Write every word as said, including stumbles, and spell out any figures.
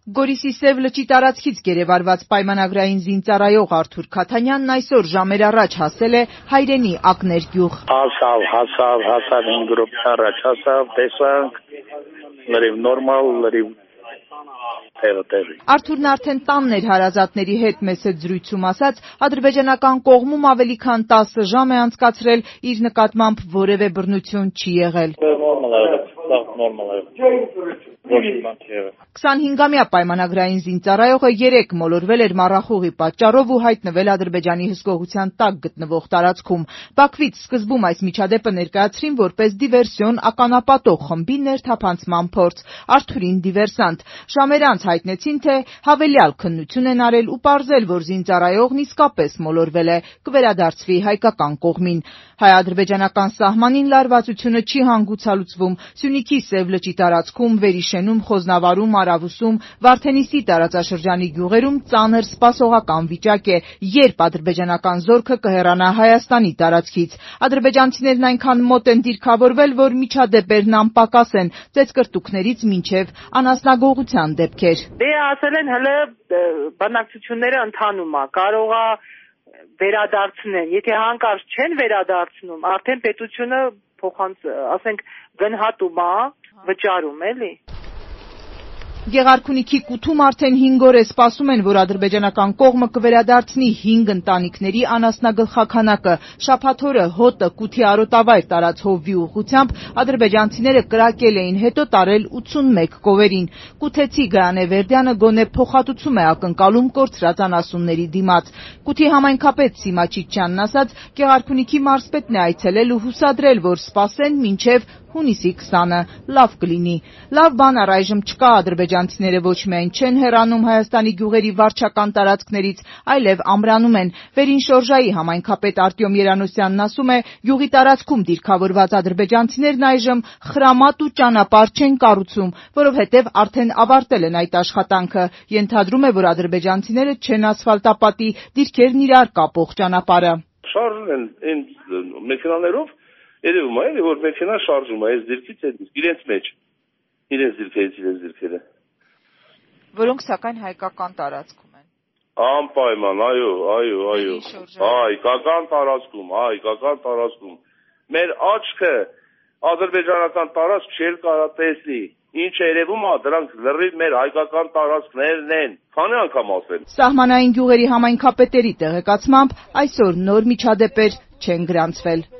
Գորիսի Սև լճի տարածքից գերեվարված պայմանագրային զինծառայող Արթուր Քաթանյանն այսօր ժամեր առաջ հասել է հայրենի Ակներ գյուղ։ Հասավ, հասավ, հասավ հինգ րոպե առաջ հասավ, տեսանք, լրիվ նորմալ, լրիվ տեղը տեղի։ Արթուրն արդեն տանն էր հարազատների հետ մեծ զրույցում ասաց, ադրբեջանական կողմում ավելի քան տասը ժամ է անցկացրել, իր նկատմամբ որևէ բռնություն չի եղել։ քսանհինգամյա պայմանագրային զինծառայողը երեկ մոլորվել էր մառախուղի պատճառով ու հայտնվել Ադրբեջանի հսկողության տակ գտնվող տարածքում։ Բաքվից սկզբում այս միջադեպը ներկայացրին որպես դիվերսիոն ականապատող խմբի ներթափանցման փորձ, Արթուրին դիվերսանտ։ Ժամեր անց հայտնեցին, թե հավելյալ քննություն են արել ու պարզել, որ զինծառայողն իսկապես մոլորվել է, կվերադարձվի հայկական կողմին։ Հայ-ադրբեջանական սահմանին լարվածությունը չի հանգուցալուծվում։ Սյունիքի Սև լճի տարածքում, Վերիշենում, Խոզնավարում, Արավուսում, Վարդենիսի տարածաշրջանի գյուղերում ծանր սպասողական վիճակ է, երբ ադրբեջանական զորքը կհեռանա Հայաստանի տարածքից։ Ադրբեջանցիներն այնքան մոտ են դիրքավորվել, որ միջադեպերն անպակաս են, ծեծկրտուքներից մինչև անասնագողության դեպքեր։ Դե ասել են հələ բանակցությունները ընթանում է, կարող է վերադարձնեն, եթե հանկարծ չեն վերադարձնում, արդեն պետությունը փոխանց, ասենք գնահատում է, վճարում էլի։ Գեղարքունիքի կութում արդեն հինգ օր է սպասում են, որ ադրբեջանական կողմը կվերադարձնի հինգ ընտանիքների անասնագլխաքանակը։ Շաբաթ օրը հոտը կութի արոտավայր տարած հովվի ուղղությամբ ադրբեջանցիները կրակել էին, հետո տարել ութսունմեկ կովերին։ Կութեցի Գայանե Վերդյանը գոնե փոխհատուցում է ակնկալում կորցրած անասունների դիմաց։ Կութի համայնքապետ Սիմա Չիչյանն ասաց, Գեղարքունիքի մարզպետն է այցելել ու հուսադրել, որ սպասեն մինչև հունիսի քսանը, լավ կլինի։ Լավ բան առայժմ չկա, ադրբեջանցիները ոչ միայն չեն հեռանում Հայաստանի գյուղերի վարչական տարածքներից, այլև ամրանում են։ Վերին Շորժայի համայնքապետ Արտյոմ Երանոսյանն ասում է, գյուղի տարածքում դիրքավորված ադրբեջանցիներն այժմ խրամատ ու ճանապարհ չեն կառուցում, որովհետև արդեն ավարտել են այդ աշխատանքը։ Ենթադրում է, որ ադրբեջանցիները չեն ասֆալտապատի, դիրքերն իրար կապող ճանապարհը։ Շարժում են մեքենաներով, երևում է, որ մեքենա շարժում է, այս դիրքից է դիրք, իրենց մեջ, իրենց դիրքերից իրենց դիրքերը։ Որոնք սակայն հայկական տարածքում են։ Անպայման, այո, այո, այո, հայկական տարածքում, հայկական տարածքում։ Մեր աչքը ադրբեջանական տարածք չէր կարա տեսնի։ Ինչ երևում է, դրանք լրիվ մեր հայկական տարածքներն են, քանի անգամ ասել։ Սահմանային գյուղերի համայնքապետերի տեղեկացմամբ այսօր նոր միջադեպեր չեն գրանցվել։